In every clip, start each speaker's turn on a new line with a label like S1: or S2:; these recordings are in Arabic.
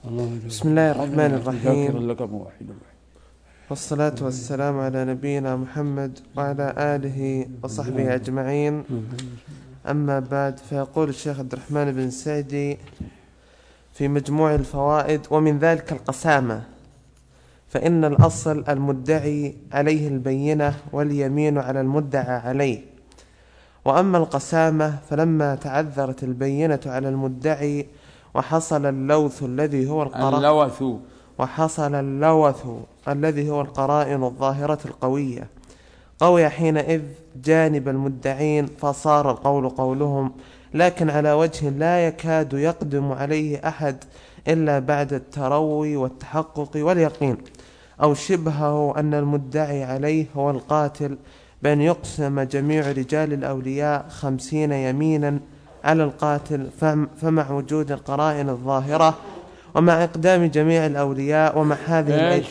S1: بسم الله الرحمن الرحيم،
S2: واحد.
S1: والصلاة والسلام على نبينا محمد وعلى آله وصحبه أجمعين. أما بعد، فيقول الشيخ عبد الرحمن بن سعدي في مجموع الفوائد: ومن ذلك القسامة، فإن الأصل المدعي عليه البينة واليمين على المدعى عليه. وأما القسامة فلما تعذرت البينة على المدعي وحصل اللوث الذي هو القرائن الظاهرة القوية، قوي حينئذ جانب المدعين، فصار القول قولهم، لكن على وجه لا يكاد يقدم عليه أحد إلا بعد التروي والتحقق واليقين، أو شبهه أن المدعي عليه هو القاتل، بأن يقسم جميع رجال الأولياء 50 يمينا على القاتل، فمع وجود القرائن الظاهرة ومع إقدام جميع الأولياء ومع هذه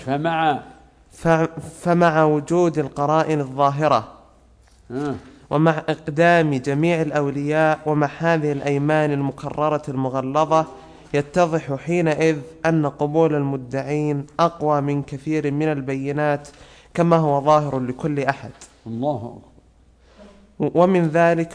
S1: فمع وجود القرائن الظاهرة ومع إقدام جميع الأولياء ومع هذه الأيمان المكررة المغلظة، يتضح حينئذ أن قبول المدعين أقوى من كثير من البينات، كما هو ظاهر لكل أحد.
S2: الله
S1: أكبر. ومن ذلك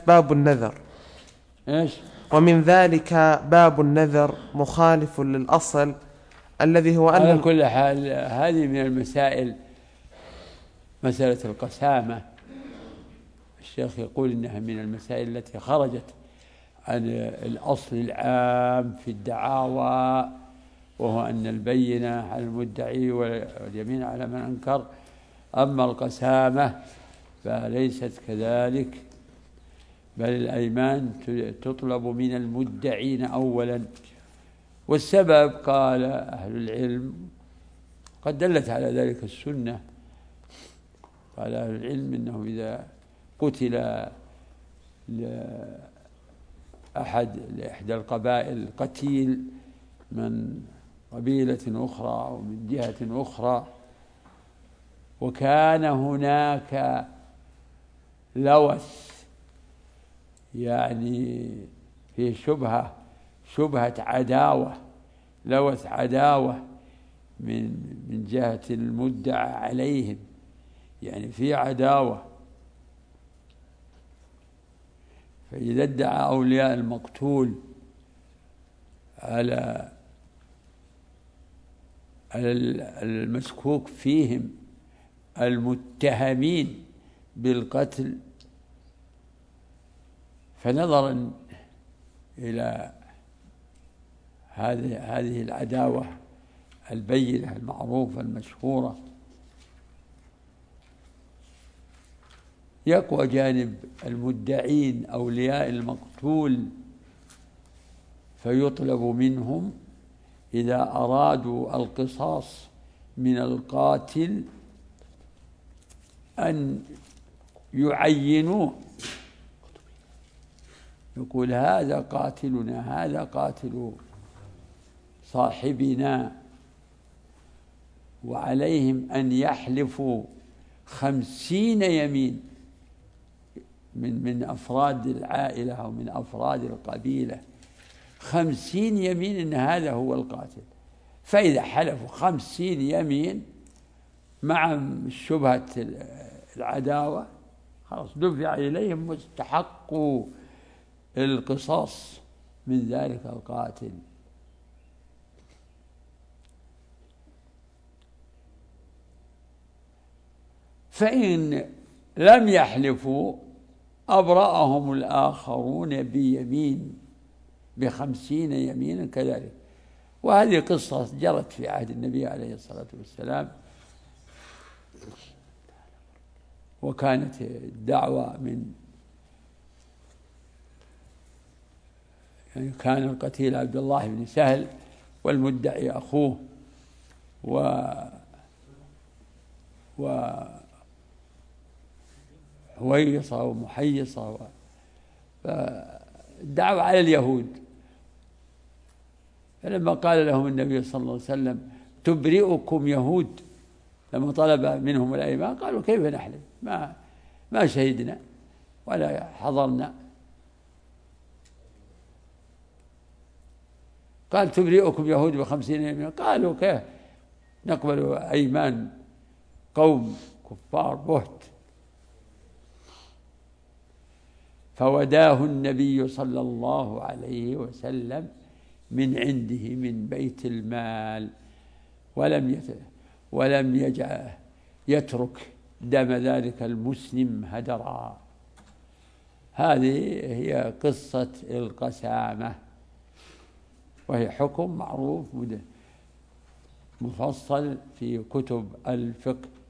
S1: باب النذر مخالف للأصل الذي هو
S2: على كل حال هذه من المسائل، مسألة القسامة. الشيخ يقول إنها من المسائل التي خرجت عن الأصل العام في الدعاوى، وهو أن البينة على المدعي واليمين على من أنكر. أما القسامة فليست كذلك، بل الأيمان تطلب من المدعين أولا. والسبب قال أهل العلم، قد دلت على ذلك السنة، قال أهل العلم إنه إذا قتل لإحدى القبائل قتيل من قبيلة أخرى أو من جهة أخرى، وكان هناك لوث، يعني في شبهة عداوة، لوث عداوة من جهة المدعى عليهم، يعني في عداوة. فإذا ادعى أولياء المقتول على المشكوك فيهم المتهمين بالقتل، فنظرا إلى هذه العداوة البينة المعروفة المشهورة، يقوى جانب المدعين أولياء المقتول، فيطلب منهم إذا أرادوا القصاص من القاتل أن يعينوه، يقول هذا قاتلنا، هذا قاتل صاحبنا، وعليهم أن يحلفوا 50 يمين من أفراد العائلة أو من أفراد القبيلة، 50 يمين إن هذا هو القاتل. فإذا حلفوا 50 يمين مع شبهة العداوة، خلاص دفع إليهم مستحق القصاص من ذلك القاتل. فإن لم يحلفوا أبرأهم الآخرون بيمين، ب50 يمينا كذلك. وهذه قصة جرت في عهد النبي عليه الصلاة والسلام، وكانت الدعوة يعني كان القتيل عبد الله بن سهل والمدعي أخوه، وهويصة ومحيصة، فالدعوة على اليهود. فلما قال لهم النبي صلى الله عليه وسلم تبرئكم يهود، لما طلب منهم الأيمان قالوا كيف نحلف، ما شهدنا ولا حضرنا. قال تبرئكم يهود ب50 يمين. قالوا كيف نقبل أيمان قوم كفار بهت؟ فوداه النبي صلى الله عليه وسلم من عنده من بيت المال، ولم يترك دم ذلك المسلم هدرا. هذه هي قصة القسامة، وهي حكم معروف مفصل في كتب الفقه.